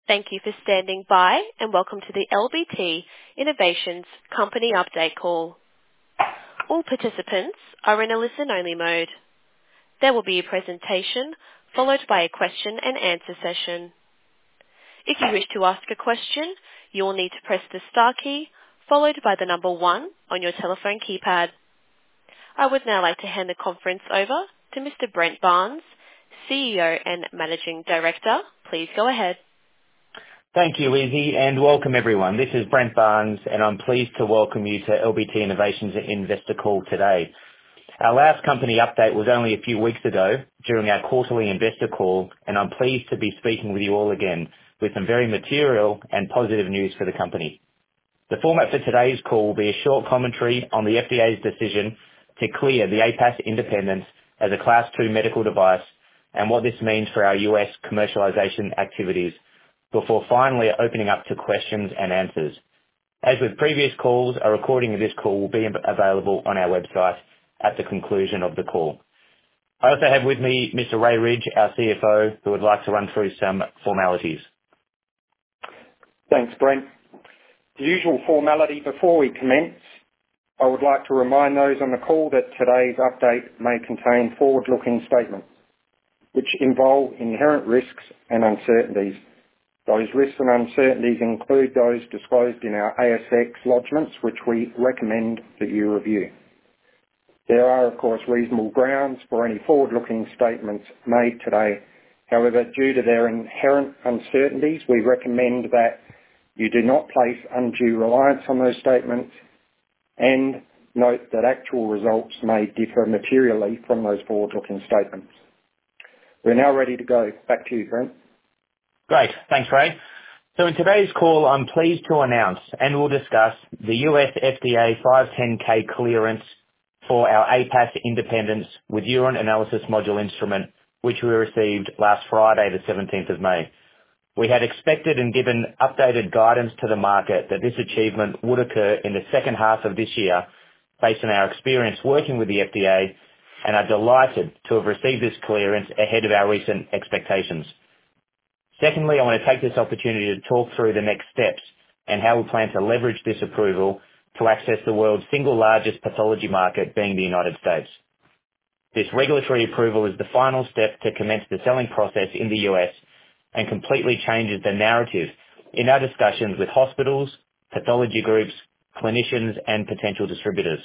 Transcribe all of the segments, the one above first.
Thank you for standing by, and welcome to the LBT Innovations Company Update Call. All participants are in a listen-only mode. There will be a presentation followed by a question and answer session. If you wish to ask a question, you will need to press the star key followed by the number 1 on your telephone keypad. I would now like to hand the conference over to Mr. Brent Barnes, CEO and Managing Director. Please go ahead. Thank you, Izzy, and welcome everyone. This is Brent Barnes, and I'm pleased to welcome you to LBT Innovations Investor Call today. Our last company update was only a few weeks ago during our quarterly investor call, and I'm pleased to be speaking with you all again with some very material and positive news for the company. The format for today's call will be a short commentary on the FDA's decision to clear the APAS Independence as a Class 2 medical device and what this means for our US commercialization activities, before finally opening up to questions and answers. As with previous calls, a recording of this call will be available on our website at the conclusion of the call. I also have with me Mr. Ray Ridge, our CFO, who would like to run through some formalities. Thanks, Brent. The usual formality before we commence, I would like to remind those on the call that today's update may contain forward-looking statements which involve inherent risks and uncertainties. Those risks and uncertainties include those disclosed in our ASX lodgements, which we recommend that you review. There are, of course, reasonable grounds for any forward-looking statements made today. However, due to their inherent uncertainties, we recommend that you do not place undue reliance on those statements and note that actual results may differ materially from those forward-looking statements. We're now ready to go. Back to you, Brent. Great. Thanks, Ray. So in today's call, I'm pleased to announce and we'll discuss the US FDA 510K clearance for our APAS Independence with urine analysis module instrument, which we received last Friday, the 17th of May. We had expected and given updated guidance to the market that this achievement would occur in the second half of this year based on our experience working with the FDA, and are delighted to have received this clearance ahead of our recent expectations. Secondly, I want to take this opportunity to talk through the next steps and how we plan to leverage this approval to access the world's single largest pathology market, being the United States. This regulatory approval is the final step to commence the selling process in the US and completely changes the narrative in our discussions with hospitals, pathology groups, clinicians, and potential distributors.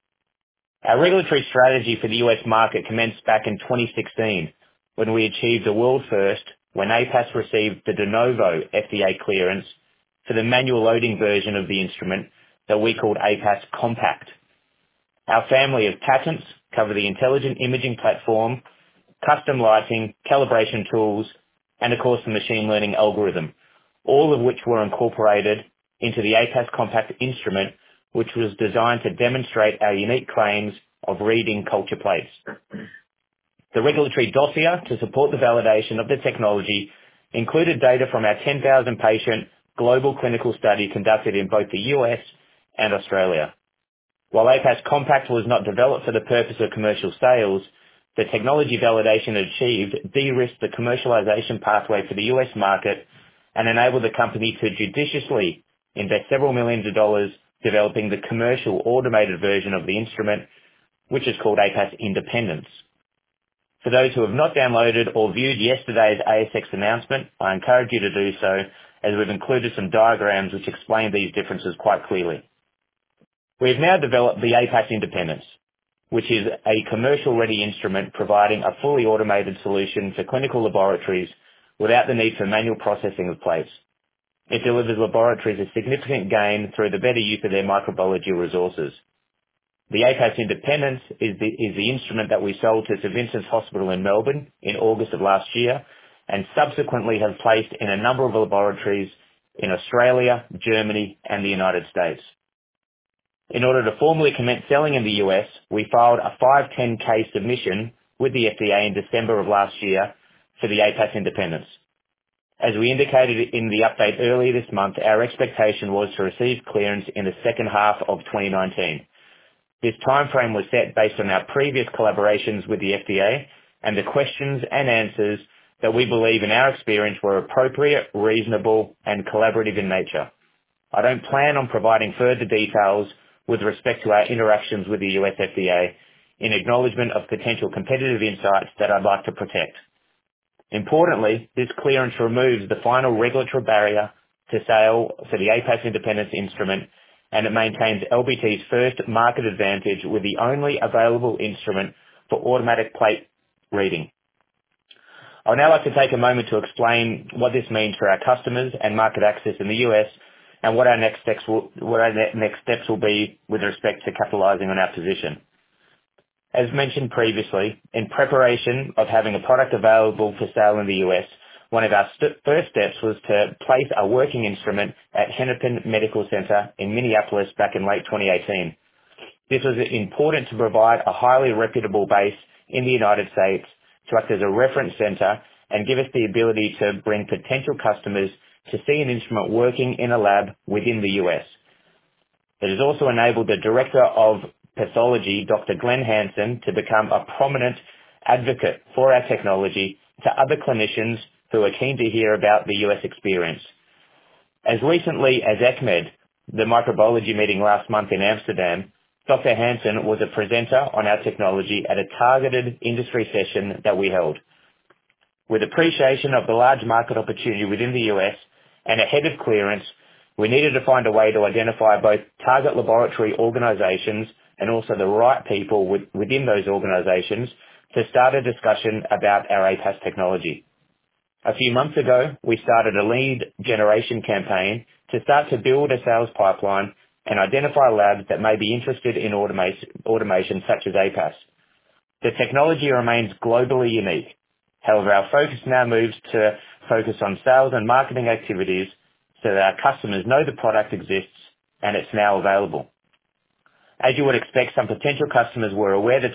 Our regulatory strategy for the US market commenced back in 2016 when we achieved a world first when APAS received the de novo FDA clearance for the manual loading version of the instrument that we called APAS Compact. Our family of patents cover the intelligent imaging platform, custom lighting, calibration tools, and of course the machine learning algorithm, all of which were incorporated into the APAS Compact instrument, which was designed to demonstrate our unique claims of reading culture plates. The regulatory dossier to support the validation of the technology included data from our 10,000 patient global clinical study conducted in both the US and Australia. While APAS Compact was not developed for the purpose of commercial sales, the technology validation it achieved de-risked the commercialization pathway for the US market and enabled the company to judiciously invest several millions of dollars developing the commercial automated version of the instrument, which is called APAS Independence. For those who have not downloaded or viewed yesterday's ASX announcement, I encourage you to do so, as we've included some diagrams which explain these differences quite clearly. We have now developed the APAS Independence, which is a commercial-ready instrument providing a fully automated solution for clinical laboratories without the need for manual processing of plates. It delivers laboratories a significant gain through the better use of their microbiology resources. The APAS Independence is the instrument that we sold to St Vincent's Hospital in Melbourne in August of last year, and subsequently have placed in a number of laboratories in Australia, Germany, and the United States. In order to formally commence selling in the US, we filed a 510K submission with the FDA in December of last year for the APAS Independence. As we indicated in the update earlier this month, our expectation was to receive clearance in the second half of 2019. This timeframe was set based on our previous collaborations with the FDA and the questions and answers that we believe in our experience were appropriate, reasonable, and collaborative in nature. I don't plan on providing further details with respect to our interactions with the US FDA in acknowledgement of potential competitive insights that I'd like to protect. Importantly, this clearance removes the final regulatory barrier to sale for the APAS Independence instrument, and it maintains LBT's first market advantage with the only available instrument for automatic plate reading. I would now like to take a moment to explain what this means for our customers and market access in the US, and what our next steps will be with respect to capitalizing on our position. As mentioned previously, in preparation of having a product available for sale in the US, one of our first steps was to place a working instrument at Hennepin Medical Center in Minneapolis back in late 2018. This was important to provide a highly reputable base in the United States to act as a reference center and give us the ability to bring potential customers to see an instrument working in a lab within the US. It has also enabled the Director of Pathology, Dr. Glenn Hansen, to become a prominent advocate for our technology to other clinicians who are keen to hear about the US experience. As recently as ECCMID, the microbiology meeting last month in Amsterdam, Dr. Hansen was a presenter on our technology at a targeted industry session that we held. With appreciation of the large market opportunity within the US and ahead of clearance, we needed to find a way to identify both target laboratory organizations and also the right people within those organizations to start a discussion about our APAS technology. A few months ago, we started a lead generation campaign to start to build a sales pipeline and identify labs that may be interested in automation such as APAS. The technology remains globally unique. However, our focus now moves to focus on sales and marketing activities so that our customers know the product exists and it's now available. As you would expect, some potential customers were aware of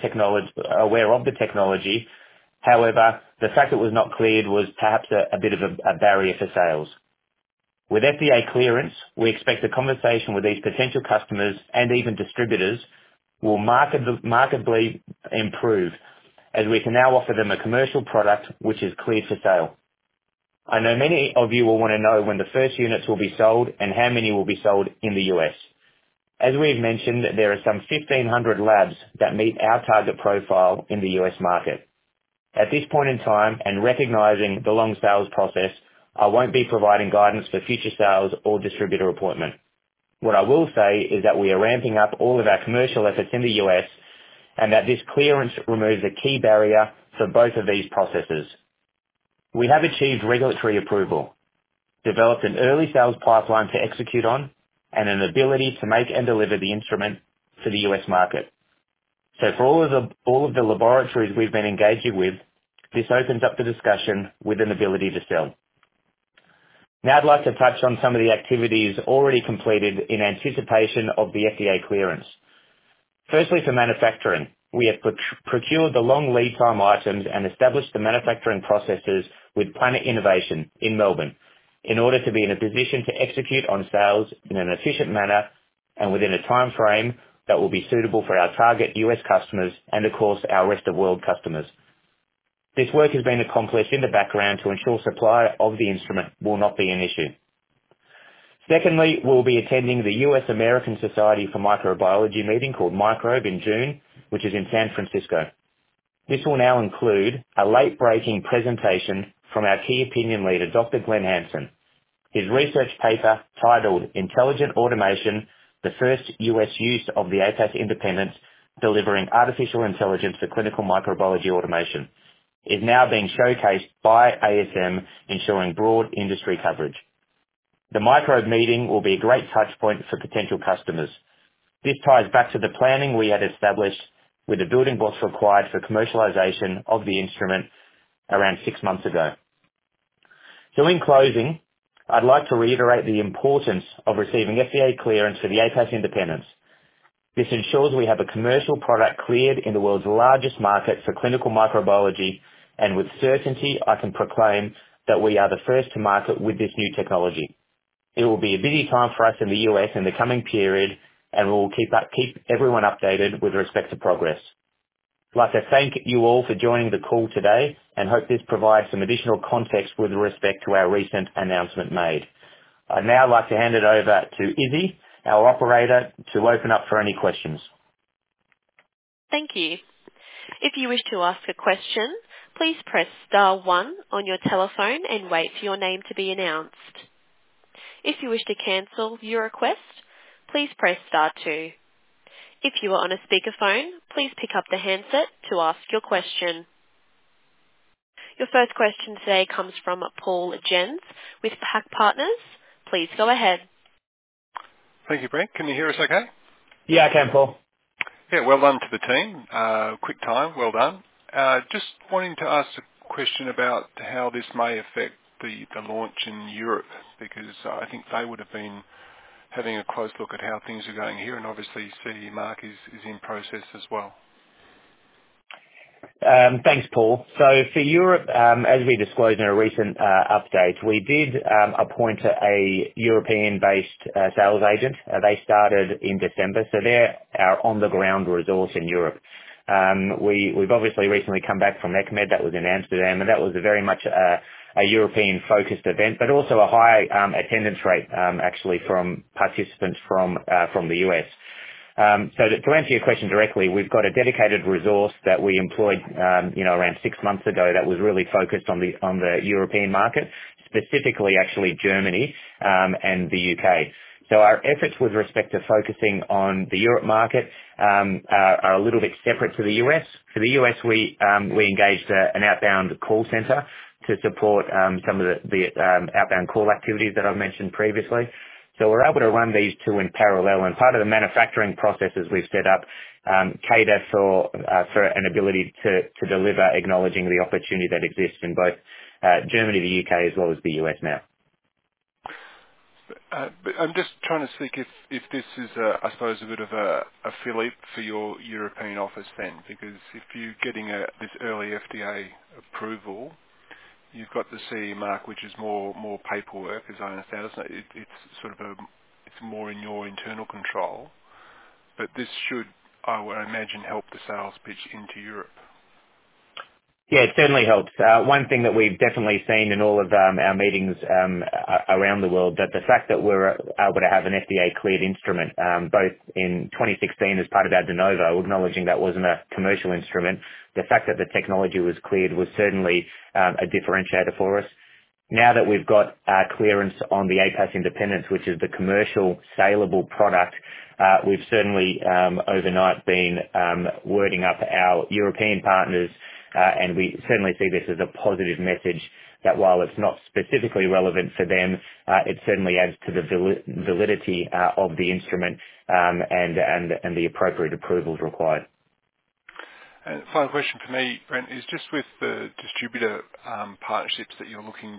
the technology. However, the fact it was not cleared was perhaps a bit of a barrier for sales. With FDA clearance, we expect the conversation with these potential customers and even distributors will markedly improve, as we can now offer them a commercial product which is cleared for sale. I know many of you will want to know when the first units will be sold and how many will be sold in the US. As we've mentioned, there are some 1,500 labs that meet our target profile in the US market. At this point in time, and recognizing the long sales process, I won't be providing guidance for future sales or distributor appointment. What I will say is that we are ramping up all of our commercial efforts in the US, and that this clearance removes a key barrier for both of these processes. We have achieved regulatory approval, developed an early sales pipeline to execute on, and an ability to make and deliver the instrument for the US market. So for all of the laboratories we've been engaging with, this opens up the discussion with an ability to sell. Now I'd like to touch on some of the activities already completed in anticipation of the FDA clearance. Firstly, for manufacturing, we have procured the long lead time items and established the manufacturing processes with Planet Innovation in Melbourne in order to be in a position to execute on sales in an efficient manner and within a time frame that will be suitable for our target US customers and, of course, our rest of world customers. This work has been accomplished in the background to ensure supply of the instrument will not be an issue. Secondly, we'll be attending the US American Society for Microbiology meeting called Microbe in June, which is in San Francisco. This will now include a late-breaking presentation from our key opinion leader, Dr. Glenn Hansen. His research paper, titled Intelligent Automation, the first US use of the APAS Independence, delivering artificial intelligence for clinical microbiology automation, is now being showcased by ASM, ensuring broad industry coverage. The Microbe meeting will be a great touch point for potential customers. This ties back to the planning we had established with the building blocks required for commercialization of the instrument around 6 months ago. So in closing, I'd like to reiterate the importance of receiving FDA clearance for the APAS Independence. This ensures we have a commercial product cleared in the world's largest market for clinical microbiology, and with certainty I can proclaim that we are the first to market with this new technology. It will be a busy time for us in the US in the coming period, and we will keep everyone updated with respect to progress. I'd like to thank you all for joining the call today and hope this provides some additional context with respect to our recent announcement made. I'd now like to hand it over to Izzy, our operator, to open up for any questions. Thank you. If you wish to ask a question, please press star 1 on your telephone and wait for your name to be announced. If you wish to cancel your request, please press star 2. If you are on a speakerphone, please pick up the handset to ask your question. Your first question today comes from Paul Jens with PAC Partners. Please go ahead. Thank you, Brent. Can you hear us okay? Yeah, I can, Paul. Yeah, well done to the team. Quick time, well done. Just wanting to ask a question about how this may affect the launch in Europe, because I think they would have been having a close look at how things are going here, and obviously CE Mark is in process as well. Thanks, Paul. So for Europe, as we disclosed in a recent update, we did appoint a European-based sales agent. They started in December, so they're our on-the-ground resource in Europe. We've obviously recently come back from ECMED, that was in Amsterdam, and that was very much a European-focused event, but also a high attendance rate actually from participants from the US. So to answer your question directly, we've got a dedicated resource that we employed, around 6 months ago that was really focused on the European market, specifically actually Germany and the UK. So our efforts with respect to focusing on the Europe market are a little bit separate to the US. For the US, we engaged an outbound call center to support some of the outbound call activities that I've mentioned previously. So we're able to run these two in parallel, and part of the manufacturing processes we've set up cater for an ability to deliver, acknowledging the opportunity that exists in both Germany, the UK, as well as the US now. But I'm just trying to see if this is, I suppose, a bit of a fill-up for your European office then, because if you're getting this early FDA approval, you've got the CE Mark, which is more paperwork, as I understand it. It's sort of it's more in your internal control. But this should, I would imagine, help the sales pitch into Europe. Yeah, it certainly helps. One thing that we've definitely seen in all of our meetings around the world, that the fact that we're able to have an FDA-cleared instrument, both in 2016 as part of our De Novo, acknowledging that wasn't a commercial instrument, the fact that the technology was cleared was certainly a differentiator for us. Now that we've got clearance on the APAS Independence, which is the commercial saleable product, we've certainly overnight been wording up our European partners, and we certainly see this as a positive message that while it's not specifically relevant for them, it certainly adds to the validity of the instrument and the appropriate approvals required. And final question for me, Brent, is just with the distributor partnerships that you're looking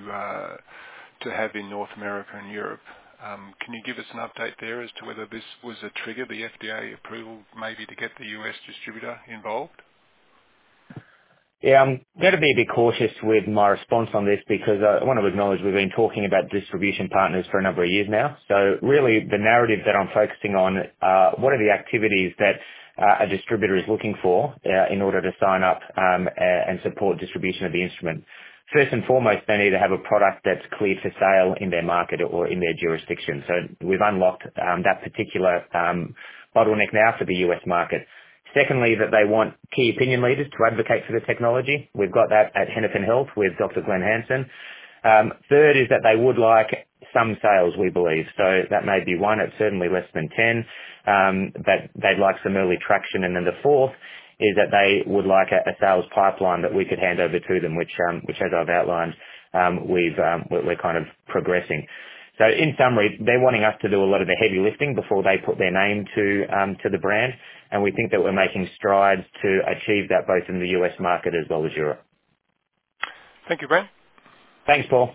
to have in North America and Europe. Can you give us an update there as to whether this was a trigger, the FDA approval, maybe to get the US distributor involved? Yeah, I'm going to be a bit cautious with my response on this because I want to acknowledge we've been talking about distribution partners for a number of years now. So really the narrative that I'm focusing on, what are the activities that a distributor is looking for in order to sign up and support distribution of the instrument. First and foremost, they need to have a product that's cleared for sale in their market or in their jurisdiction. So we've unlocked that particular bottleneck now for the US market. Secondly, that they want key opinion leaders to advocate for the technology. We've got that at Hennepin Health with Dr. Glenn Hansen. Third is that they would like some sales, we believe. So that may be one, it's certainly less than 10, but they'd like some early traction. And then the fourth is that they would like a sales pipeline that we could hand over to them, which as I've outlined, we're kind of progressing. So in summary, they're wanting us to do a lot of the heavy lifting before they put their name to the brand, and we think that we're making strides to achieve that both in the US market as well as Europe. Thank you, Brent. Thanks, Paul.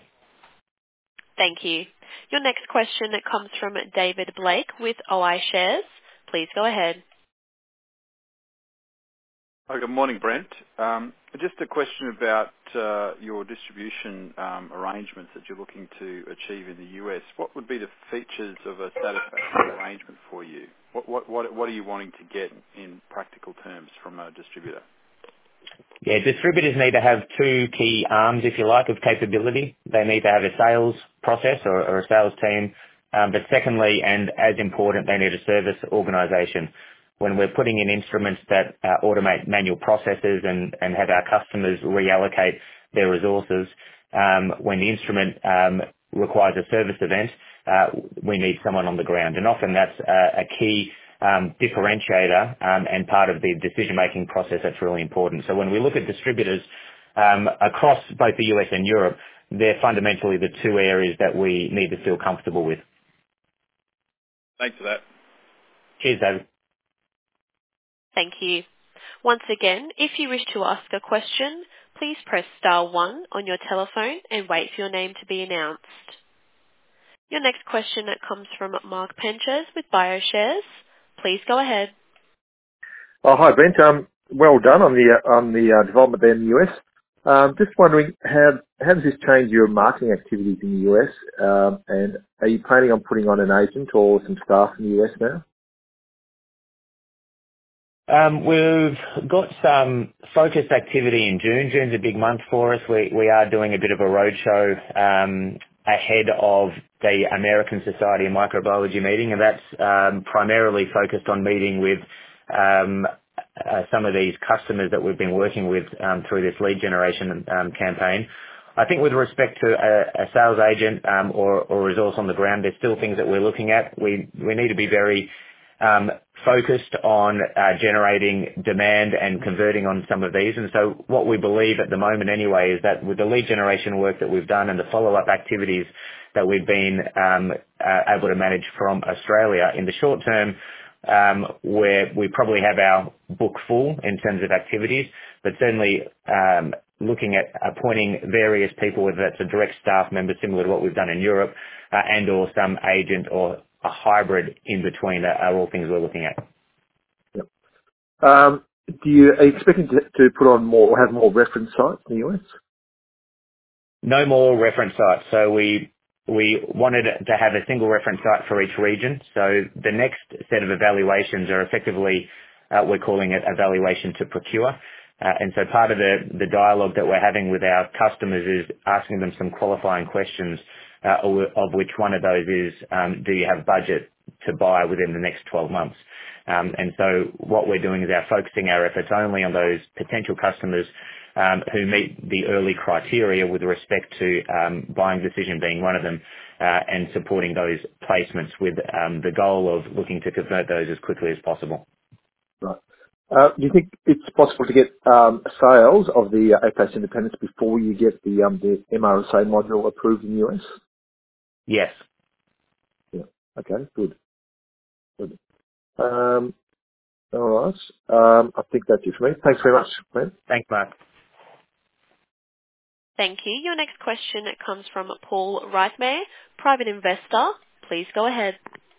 Thank you. Your next question comes from David Blake with OI Shares. Please go ahead. Good morning, Brent. Just a question about your distribution arrangements that you're looking to achieve in the US. What would be the features of a satisfactory arrangement for you? What are you wanting to get in practical terms from a distributor? Yeah, distributors need to have two key arms, if you like, of capability. They need to have a sales process or a sales team. But secondly, and as important, they need a service organisation. When we're putting in instruments that automate manual processes and have our customers reallocate their resources, when the instrument requires a service event, we need someone on the ground. And often that's a key differentiator and part of the decision-making process that's really important. So when we look at distributors across both the US and Europe, they're fundamentally the two areas that we need to feel comfortable with. Thanks for that. Cheers, David. Thank you. Once again, if you wish to ask a question, please press star 1 on your telephone and wait for your name to be announced. Your next question comes from Mark Penches with BioShares. Please go ahead. Oh, hi, Brent. Well done on the development there in the US. Just wondering, how does this change your marketing activities in the US? And are you planning on putting on an agent or some staff in the US now? We've got some focused activity in June. June's a big month for us. We are doing a bit of a roadshow ahead of the American Society of Microbiology meeting, and that's primarily focused on meeting with some of these customers that we've been working with through this lead generation campaign. I think with respect to a sales agent or resource on the ground, there's still things that we're looking at. We need to be very focused on generating demand and converting on some of these. And so what we believe at the moment anyway is that with the lead generation work that we've done and the follow-up activities that we've been able to manage from Australia, in the short term, where we probably have our book full in terms of activities, but certainly looking at appointing various people, whether that's a direct staff member similar to what we've done in Europe and or some agent or a hybrid in between are all things we're looking at. Yep. Are you expecting to put on more or have more reference sites in the US? No more reference sites. So we wanted to have a single reference site for each region. So the next set of evaluations are effectively, we're calling it evaluation to procure. And so part of the dialogue that we're having with our customers is asking them some qualifying questions, of which one of those is, do you have budget to buy within the next 12 months? And so what we're doing is focusing our efforts only on those potential customers who meet the early criteria with respect to buying decision being one of them, and supporting those placements with the goal of looking to convert those as quickly as possible. Right. Do you think it's possible to get sales of the APAS Independence before you get the MRSA module approved in the US? Yes. Yeah. Okay. Good. All right. I think that's it for me. Thanks very much, Brent. Thanks, Mark. Thank you. Your next question comes from Paul Reitmeier, private investor. Please go ahead.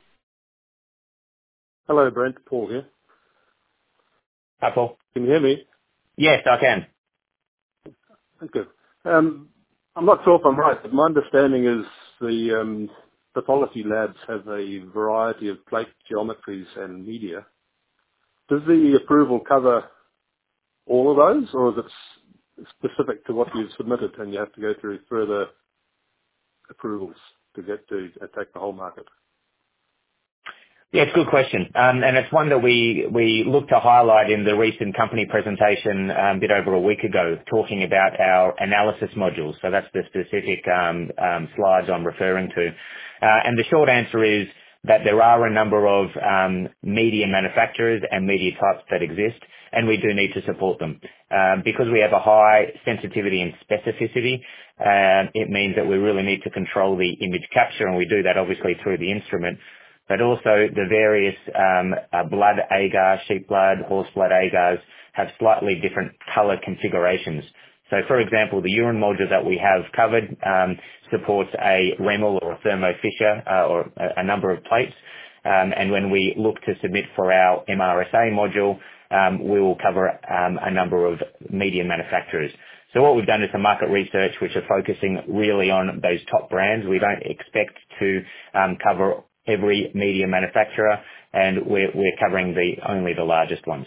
Hello, Brent. Paul here. Hi, Paul. Can you hear me? Yes, I can. Thank you. I'm not sure if I'm right, but my understanding is the pathology labs have a variety of plate geometries and media. Does the approval cover all of those, or is it specific to what you've submitted and you have to go through further approvals to get to attack the whole market? Yeah, it's a good question. And it's one that we look to highlight in the recent company presentation a bit over a week ago, talking about our analysis modules. So that's the specific slides I'm referring to. And the short answer is that there are a number of media manufacturers and media types that exist, and we do need to support them. Because we have a high sensitivity and specificity, it means that we really need to control the image capture, and we do that obviously through the instrument, but also the various blood agar, sheep blood, horse blood agars have slightly different color configurations. So, for example, the urine module that we have covered supports a Remel or a Thermo Fisher or a number of plates, And when we look to submit for our MRSA module, we will cover a number of media manufacturers. So what we've done is some market research which are focusing really on those top brands. We don't expect to cover every media manufacturer, and we're covering only the largest ones.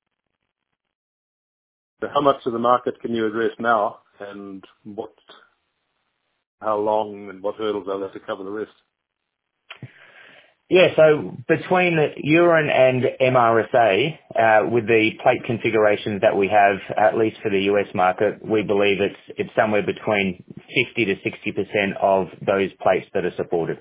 So how much of the market can you address now, and how long and what hurdles are there to cover the rest? Yeah, so between urine and MRSA, with the plate configurations that we have, at least for the US market, we believe it's somewhere between 50 to 60% of those plates that are supported.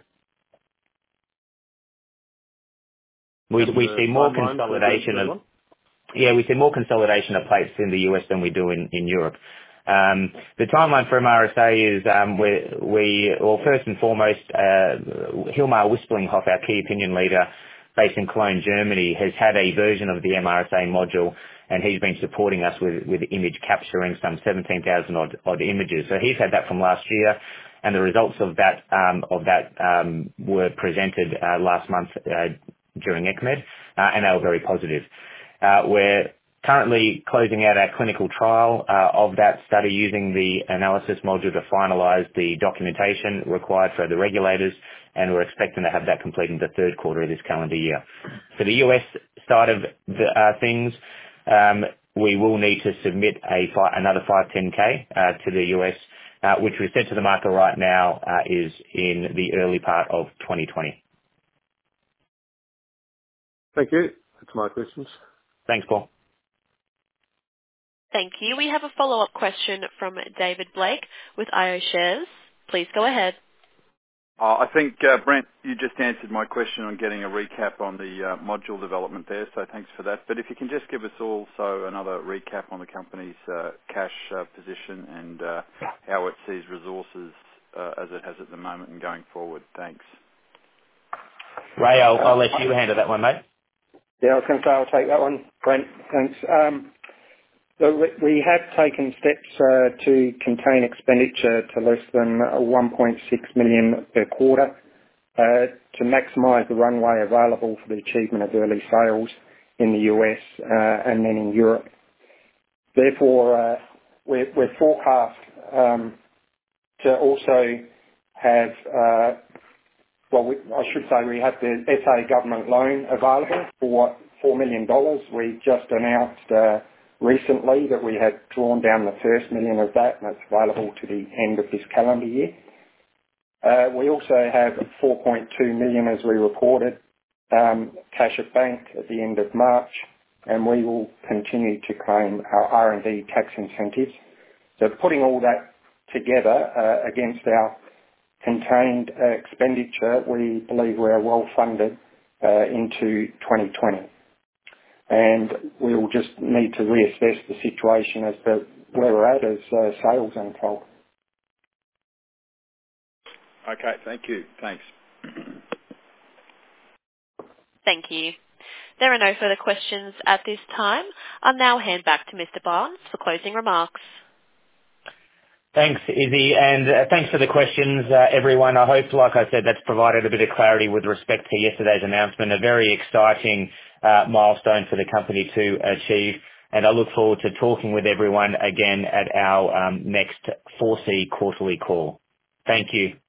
We see more consolidation we see more consolidation of plates in the US than we do in Europe. The timeline for MRSA is first and foremost, Hilmar Wisplinghoff, our key opinion leader based in Cologne, Germany, has had a version of the MRSA module, and he's been supporting us with image capturing, some 17,000 odd images. So he's had that from last year, and the results of that were presented last month during ECMED, and they were very positive. We're currently closing out our clinical trial of that study using the analysis module to finalise the documentation required for the regulators, and we're expecting to have that complete in the third quarter of this calendar year. For the US side of things, we will need to submit another 510K to the US, which we said to the market right now is in the early part of 2020. Thank you. That's my questions. Thanks, Paul. Thank you. We have a follow-up question from David Blake with IO Shares. Please go ahead. I think, Brent, you just answered my question on getting a recap on the module development there, so thanks for that. But if you can just give us also another recap on the company's cash position and how it sees resources as it has at the moment and going forward. Thanks. Ray, I'll let you handle that one, mate. Yeah, I was going to say I'll take that one. Brent, thanks. So we have taken steps to contain expenditure to less than 1.6 million per quarter to maximise the runway available for the achievement of early sales in the US and then in Europe. Therefore, we're forecast to also have, I should say we have the SA government loan available for $4 million. We just announced recently that we had drawn down the first million of that, and that's available to the end of this calendar year. We also have 4.2 million, as we reported, cash at bank at the end of March, and we will continue to claim our R&D tax incentives. So putting all that together against our contained expenditure, we believe we are well funded into 2020. And we will just need to reassess the situation as to where we're at as sales unfold. Okay, thank you. Thanks. Thank you. There are no further questions at this time. I'll now hand back to Mr. Barnes for closing remarks. Thanks, Izzy, and thanks for the questions, everyone. I hope, like I said, that's provided a bit of clarity with respect to yesterday's announcement, a very exciting milestone for the company to achieve, and I look forward to talking with everyone again at our next 4C quarterly call. Thank you.